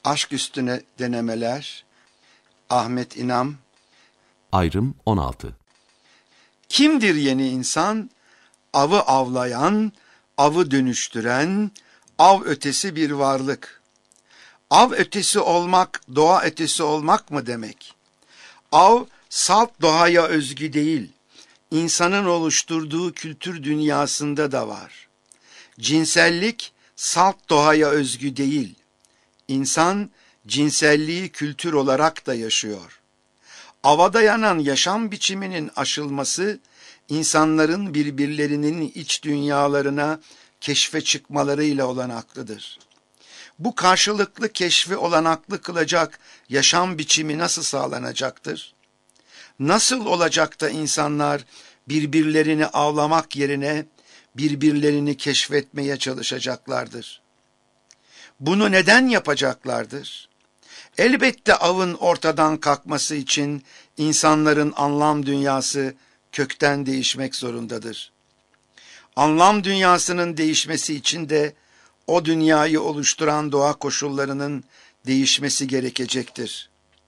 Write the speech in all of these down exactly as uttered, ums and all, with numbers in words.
Aşk üstüne denemeler. Ahmet İnam. Ayrım on altı. Kimdir yeni insan? Avı avlayan, avı dönüştüren, av ötesi bir varlık. Av ötesi olmak, doğa ötesi olmak mı demek? Av, salt doğaya özgü değil, insanın oluşturduğu kültür dünyasında da var. Cinsellik, salt doğaya özgü değil, İnsan cinselliği kültür olarak da yaşıyor. Ava dayanan yaşam biçiminin aşılması, insanların birbirlerinin iç dünyalarına keşfe çıkmalarıyla olanaklıdır. Bu karşılıklı keşfi olanaklı kılacak yaşam biçimi nasıl sağlanacaktır? Nasıl olacak da insanlar birbirlerini avlamak yerine birbirlerini keşfetmeye çalışacaklardır? Bunu neden yapacaklardır? Elbette avın ortadan kalkması için insanların anlam dünyası kökten değişmek zorundadır. Anlam dünyasının değişmesi için de o dünyayı oluşturan doğa koşullarının değişmesi gerekecektir.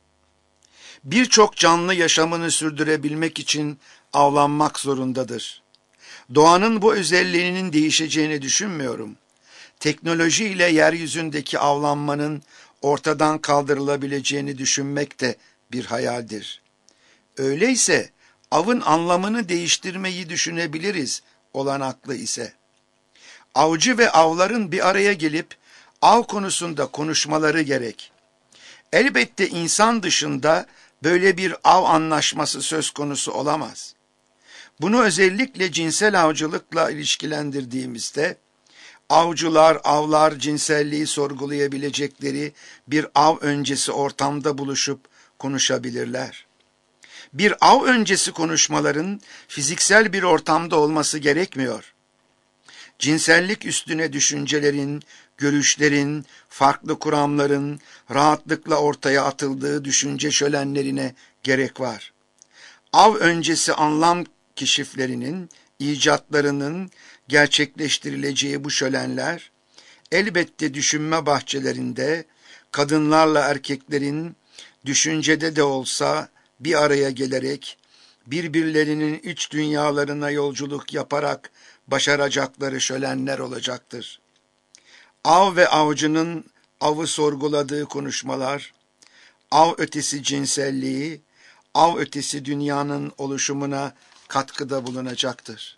Birçok canlı yaşamını sürdürebilmek için avlanmak zorundadır. Doğanın bu özelliğinin değişeceğini düşünmüyorum. Teknoloji ile yeryüzündeki avlanmanın ortadan kaldırılabileceğini düşünmek de bir hayaldir. Öyleyse avın anlamını değiştirmeyi düşünebiliriz, olanaklı ise. Avcı ve avların bir araya gelip av konusunda konuşmaları gerek. Elbette insan dışında böyle bir av anlaşması söz konusu olamaz. Bunu özellikle cinsel avcılıkla ilişkilendirdiğimizde, avcılar, avlar cinselliği sorgulayabilecekleri bir av öncesi ortamda buluşup konuşabilirler. Bir av öncesi konuşmaların fiziksel bir ortamda olması gerekmiyor. Cinsellik üstüne düşüncelerin, görüşlerin, farklı kuramların rahatlıkla ortaya atıldığı düşünce şölenlerine gerek var. Av öncesi anlam keşiflerinin, icatlarının gerçekleştirileceği bu şölenler, elbette düşünme bahçelerinde kadınlarla erkeklerin düşüncede de olsa bir araya gelerek, birbirlerinin iç dünyalarına yolculuk yaparak başaracakları şölenler olacaktır. Av ve avcının avı sorguladığı konuşmalar, av ötesi cinselliği, av ötesi dünyanın oluşumuna katkıda bulunacaktır.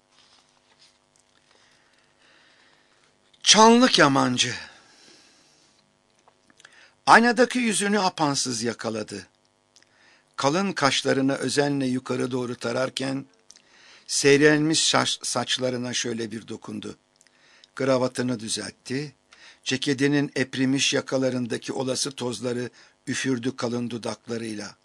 Çanlı kemancı. Aynadaki yüzünü apansız yakaladı. Kalın kaşlarını özenle yukarı doğru tararken, seyrelmiş saçlarına şöyle bir dokundu. Kravatını düzeltti, ceketinin eprimiş yakalarındaki olası tozları üfürdü kalın dudaklarıyla.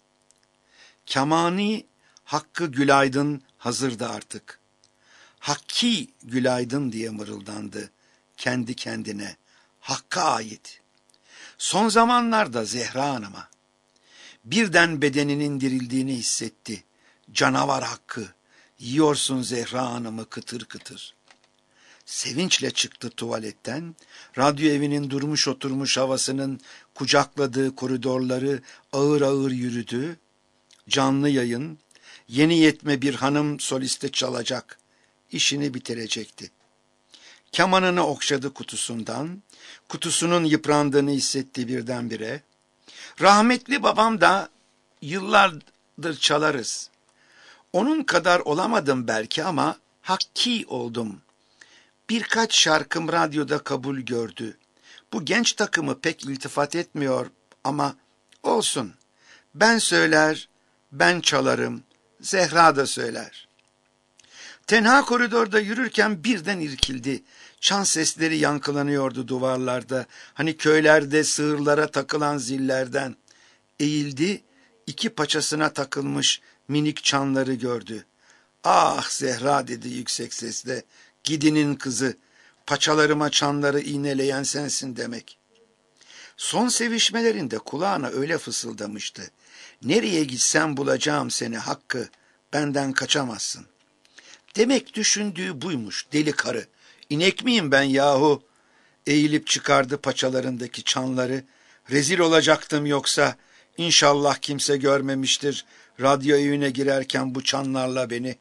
Kemani Hakkı Gülaydın hazırdı artık. Hakki Gülaydın diye mırıldandı kendi kendine. Hakk'a ait. Son zamanlarda Zehra Hanım'a. Birden bedeninin dirildiğini hissetti. Canavar Hakkı. Yiyorsun Zehra Hanım'ı kıtır kıtır. Sevinçle çıktı tuvaletten. Radyo evinin durmuş oturmuş havasının kucakladığı koridorları ağır ağır yürüdü. Canlı yayın, yeni yetme bir hanım soliste çalacak. İşini bitirecekti. Kemanını okşadı kutusundan, kutusunun yıprandığını hissetti birdenbire. Rahmetli babam da yıllardır çalarız. Onun kadar olamadım belki ama hakki oldum. Birkaç şarkım radyoda kabul gördü. Bu genç takımı pek iltifat etmiyor ama olsun. Ben söyler, ben çalarım, Zehra da söyler. Tenha koridorda yürürken birden irkildi. Çan sesleri yankılanıyordu duvarlarda. Hani köylerde sığırlara takılan zillerden. Eğildi, iki paçasına takılmış minik çanları gördü. Ah Zehra dedi yüksek sesle. Gidinin kızı, paçalarıma çanları iğneleyen sensin demek. Son sevişmelerinde kulağına öyle fısıldamıştı. Nereye gitsem bulacağım seni Hakkı, benden kaçamazsın. Demek düşündüğü buymuş deli karı. İnek miyim ben yahu? Eğilip çıkardı paçalarındaki çanları, Rezil olacaktım yoksa. İnşallah kimse görmemiştir radyo evine girerken bu çanlarla beni.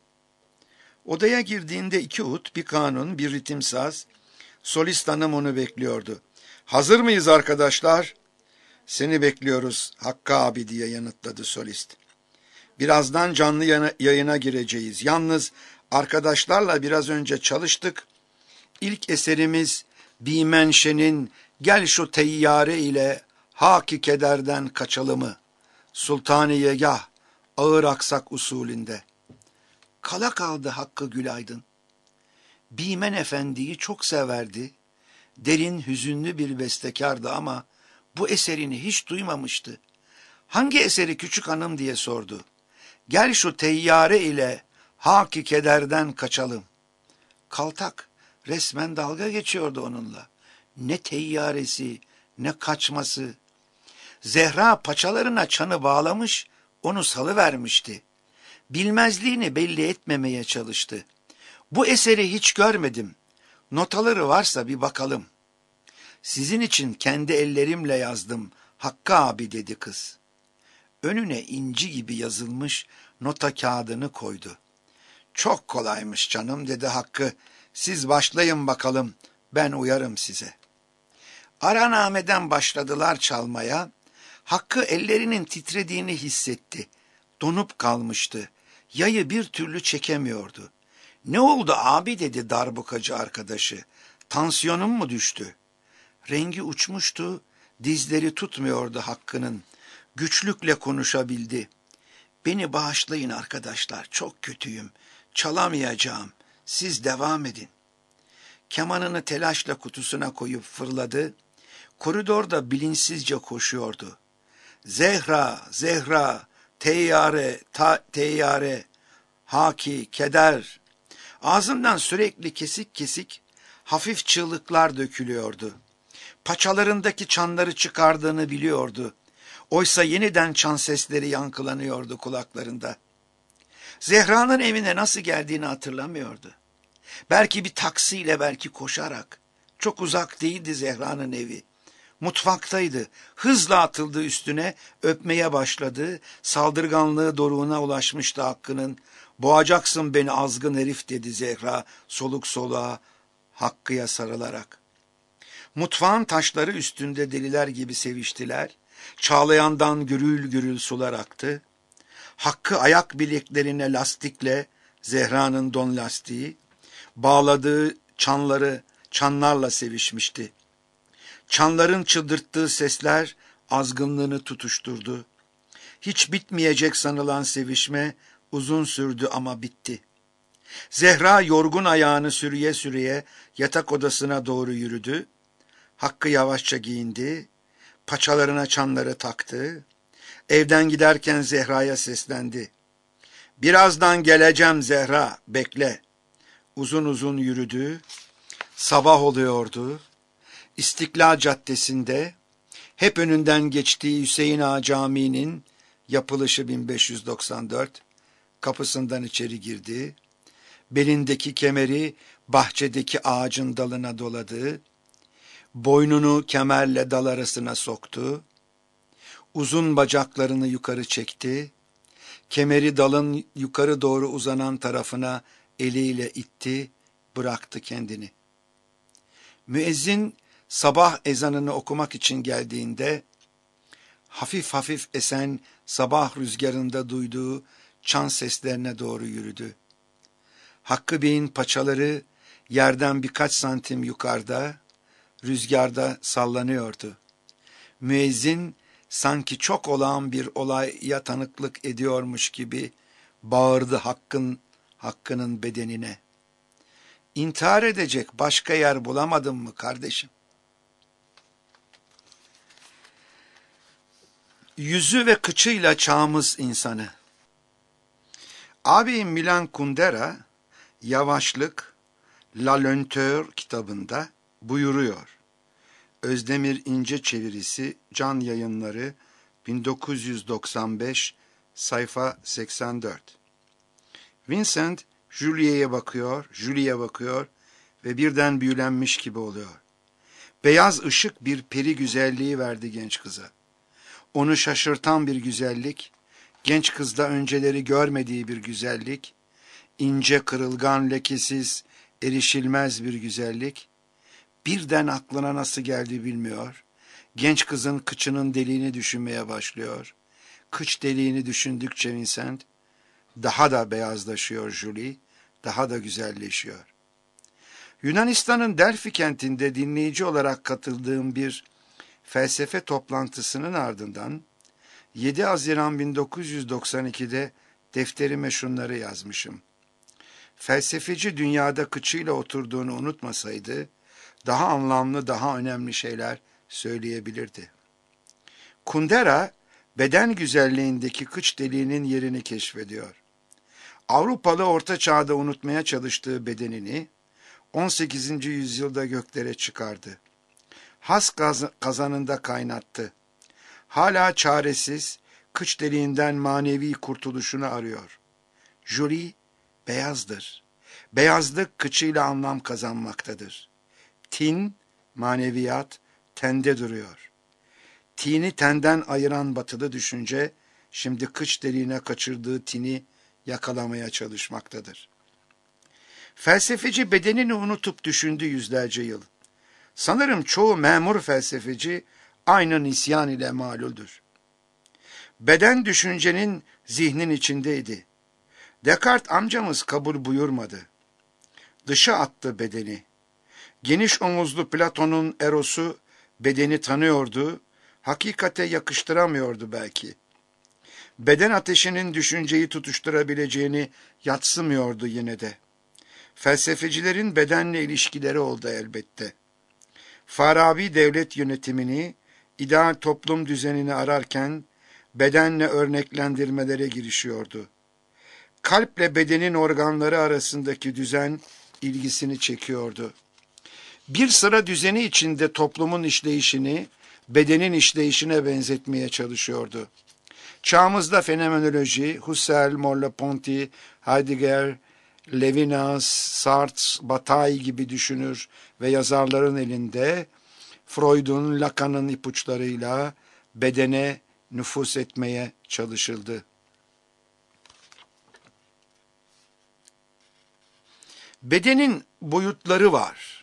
Odaya girdiğinde iki ut, bir kanun, bir ritim saz. Solist hanım onu bekliyordu. Hazır mıyız arkadaşlar? Seni bekliyoruz Hakkı abi diye yanıtladı solist. Birazdan canlı yayına gireceğiz. Yalnız arkadaşlarla biraz önce çalıştık. İlk eserimiz Bimenşe'nin Gel şu teyyare ile haki kederden kaçalımı. Sultaniyegah ağır aksak usulünde. Kala kaldı Hakkı Gülaydın. Bimen Efendi'yi çok severdi. Derin, hüzünlü bir bestekardı ama bu eserini hiç duymamıştı. Hangi eseri küçük hanım diye sordu. Gel şu teyyare ile haki kederden kaçalım. Kaltak resmen dalga geçiyordu onunla. Ne teyyaresi, ne kaçması. Zehra paçalarına çanı bağlamış, onu salıvermişti. Bilmezliğini belli etmemeye çalıştı. Bu eseri hiç görmedim. Notaları varsa bir bakalım. Sizin için kendi ellerimle yazdım Hakkı abi dedi kız. Önüne inci gibi yazılmış nota kağıdını koydu. Çok kolaymış canım dedi Hakkı. Siz başlayın bakalım, ben uyarım size. Aranameden başladılar çalmaya. Hakkı ellerinin titrediğini hissetti. Donup kalmıştı. Yayı bir türlü çekemiyordu. Ne oldu abi dedi darbukacı arkadaşı. Tansiyonun mu düştü? Rengi uçmuştu, dizleri tutmuyordu Hakkı'nın. Güçlükle konuşabildi. Beni bağışlayın arkadaşlar, çok kötüyüm. Çalamayacağım, siz devam edin. Kemanını telaşla kutusuna koyup fırladı. Koridorda bilinçsizce koşuyordu. Zehra, Zehra, teyyare, ta, teyyare, haki, keder. Ağzından sürekli kesik kesik hafif çığlıklar dökülüyordu. Paçalarındaki çanları çıkardığını biliyordu. Oysa yeniden çan sesleri yankılanıyordu kulaklarında. Zehra'nın evine nasıl geldiğini hatırlamıyordu. Belki bir taksiyle, belki koşarak. Çok uzak değildi Zehra'nın evi. Mutfaktaydı. Hızla atıldı üstüne, öpmeye başladı. Saldırganlığı doruğuna ulaşmıştı Hakkı'nın. Boğacaksın beni azgın herif dedi Zehra soluk soluğa Hakkı'ya sarılarak. Mutfağın taşları üstünde deliler gibi seviştiler. Çağlayandan gürül gürül sular aktı. Hakkı ayak bileklerine lastikle, Zehra'nın don lastiği, bağladığı çanları çanlarla sevişmişti. Çanların çıldırttığı sesler azgınlığını tutuşturdu. Hiç bitmeyecek sanılan sevişme uzun sürdü ama bitti. Zehra yorgun ayağını sürüye sürüye yatak odasına doğru yürüdü. Hakkı yavaşça giyindi, paçalarına çanları taktı. Evden giderken Zehra'ya seslendi. Birazdan geleceğim Zehra, bekle. Uzun uzun yürüdü. Sabah oluyordu. İstiklal Caddesi'nde hep önünden geçtiği Hüseyin Ağa Camii'nin yapılışı bin beş yüz doksan dört kapısından içeri girdi. Belindeki kemeri bahçedeki ağacın dalına doladı. Boynunu kemerle dal arasına soktu. Uzun bacaklarını yukarı çekti. Kemeri dalın yukarı doğru uzanan tarafına eliyle itti, bıraktı kendini. Müezzin sabah ezanını okumak için geldiğinde hafif hafif esen sabah rüzgarında duyduğu çan seslerine doğru yürüdü. Hakkı Bey'in paçaları yerden birkaç santim yukarıda, rüzgarda sallanıyordu. Müezzin sanki çok olağan bir olaya tanıklık ediyormuş gibi bağırdı Hakk'ın, Hakkı'nın bedenine. İntihar edecek başka yer bulamadın mı kardeşim? Yüzü ve kıçıyla çağımız insanı. Abi Milan Kundera, Yavaşlık, La Lenteur kitabında buyuruyor. Özdemir İnce çevirisi, Can Yayınları, bin dokuz yüz doksan beş, sayfa seksen dört. Vincent, Julie'ye bakıyor, Julie'ye bakıyor ve birden büyülenmiş gibi oluyor. Beyaz ışık bir peri güzelliği verdi genç kıza. Onu şaşırtan bir güzellik, genç kızda önceleri görmediği bir güzellik, ince, kırılgan, lekesiz, erişilmez bir güzellik. Birden aklına nasıl geldi bilmiyor. Genç kızın kıçının deliğini düşünmeye başlıyor. Kıç deliğini düşündükçe Vincent, daha da beyazlaşıyor Julie, daha da güzelleşiyor. Yunanistan'ın Delphi kentinde dinleyici olarak katıldığım bir felsefe toplantısının ardından yedi Haziran bin dokuz yüz doksan iki'de defterime şunları yazmışım. Felsefeci dünyada kıçıyla oturduğunu unutmasaydı, daha anlamlı, daha önemli şeyler söyleyebilirdi. Kundera, beden güzelliğindeki kıç deliğinin yerini keşfediyor. Avrupalı Orta Çağ'da unutmaya çalıştığı bedenini, on sekizinci yüzyılda göklere çıkardı. Has kazanında kaynattı. Hala çaresiz, kıç deliğinden manevi kurtuluşunu arıyor. Julie, beyazdır. Beyazlık kıçıyla anlam kazanmaktadır. Tin, maneviyat, tende duruyor. Tini tenden ayıran batılı düşünce, şimdi kıç deliğine kaçırdığı tini yakalamaya çalışmaktadır. Felsefeci bedenini unutup düşündü yüzlerce yıl. Sanırım çoğu memur felsefeci aynı nisyan ile maluldür. Beden düşüncenin zihnin içindeydi. Descartes amcamız kabul buyurmadı. Dışa attı bedeni. Geniş omuzlu Platon'un Eros'u bedeni tanıyordu, hakikate yakıştıramıyordu belki. Beden ateşinin düşünceyi tutuşturabileceğini yadsımıyordu yine de. Felsefecilerin bedenle ilişkileri oldu elbette. Farabi devlet yönetimini, ideal toplum düzenini ararken bedenle örneklendirmelere girişiyordu. Kalple bedenin organları arasındaki düzen ilgisini çekiyordu. Bir sıra düzeni içinde toplumun işleyişini bedenin işleyişine benzetmeye çalışıyordu. Çağımızda fenomenoloji, Husserl, Merleau-Ponty, Heidegger, Levinas, Sartre, Bataille gibi düşünür ve yazarların elinde Freud'un, Lacan'ın ipuçlarıyla bedene nüfuz etmeye çalışıldı. Bedenin boyutları var.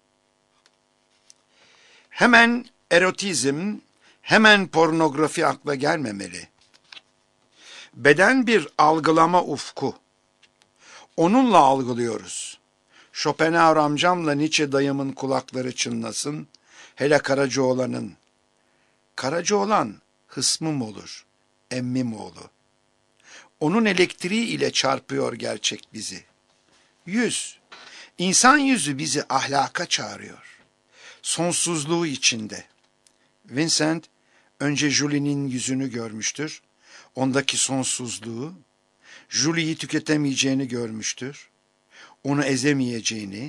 Hemen erotizm, hemen pornografi akla gelmemeli. Beden bir algılama ufku. Onunla algılıyoruz. Schopenhauer amcamla Nietzsche dayımın kulakları çınlasın, hele Karacaoğlan'ın. Karacaoğlan hısmım olur, emmim oğlu. Onun elektriği ile çarpıyor gerçek bizi. Yüz, insan yüzü bizi ahlaka çağırıyor. Sonsuzluğu içinde. Vincent önce Julie'nin yüzünü görmüştür. Ondaki sonsuzluğu, Julie'yi tüketemeyeceğini görmüştür. Onu ezemeyeceğini,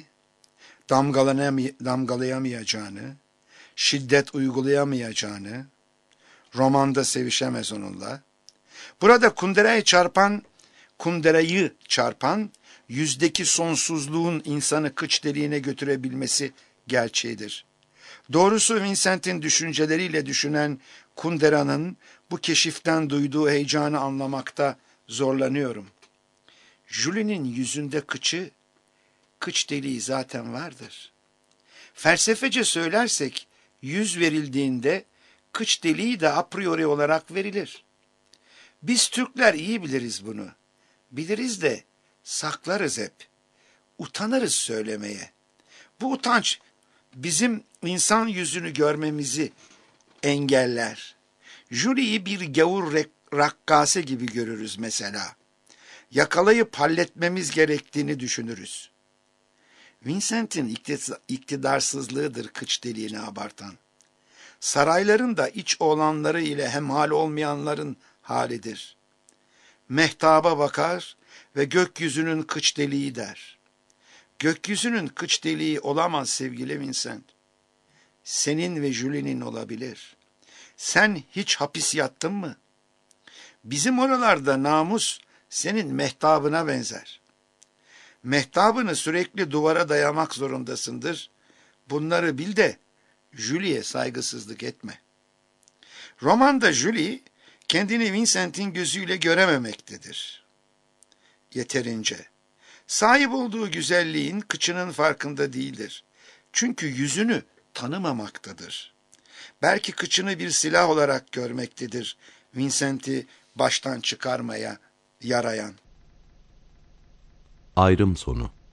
damgalayamayacağını, şiddet uygulayamayacağını, romanda sevişemez onunla. Burada Kundera'yı çarpan, Kundera'yı çarpan, yüzdeki sonsuzluğun insanı kıç deliğine götürebilmesi gerçeğidir. Doğrusu Vincent'in düşünceleriyle düşünen Kundera'nın bu keşiften duyduğu heyecanı anlamakta zorlanıyorum. Julie'nin yüzünde kıçı, kıç deliği zaten vardır. Felsefece söylersek, yüz verildiğinde kıç deliği de a priori olarak verilir. Biz Türkler iyi biliriz bunu. Biliriz de saklarız hep. Utanırız söylemeye. Bu utanç bizim insan yüzünü görmemizi engeller. Julie'yi bir gavur rakkase gibi görürüz mesela. Yakalayıp halletmemiz gerektiğini düşünürüz. Vincent'in iktidarsızlığıdır kıç deliğini abartan. Sarayların da iç olanları ile hemhal olmayanların halidir. Mehtaba bakar ve gökyüzünün kıç deliği der. Gökyüzünün kıç deliği olamaz sevgili Vincent. Senin ve Julie'nin olabilir. Sen hiç hapis yattın mı? Bizim oralarda namus senin mehtabına benzer. Mehtabını sürekli duvara dayamak zorundasındır. Bunları bil de Julie'ye saygısızlık etme. Romanda Julie, kendini Vincent'in gözüyle görememektedir. Yeterince. Sahip olduğu güzelliğin kıçının farkında değildir. Çünkü yüzünü tanımamaktadır. Belki kıçını bir silah olarak görmektedir, Vincent'i baştan çıkarmaya yarayan. Ayrım sonu.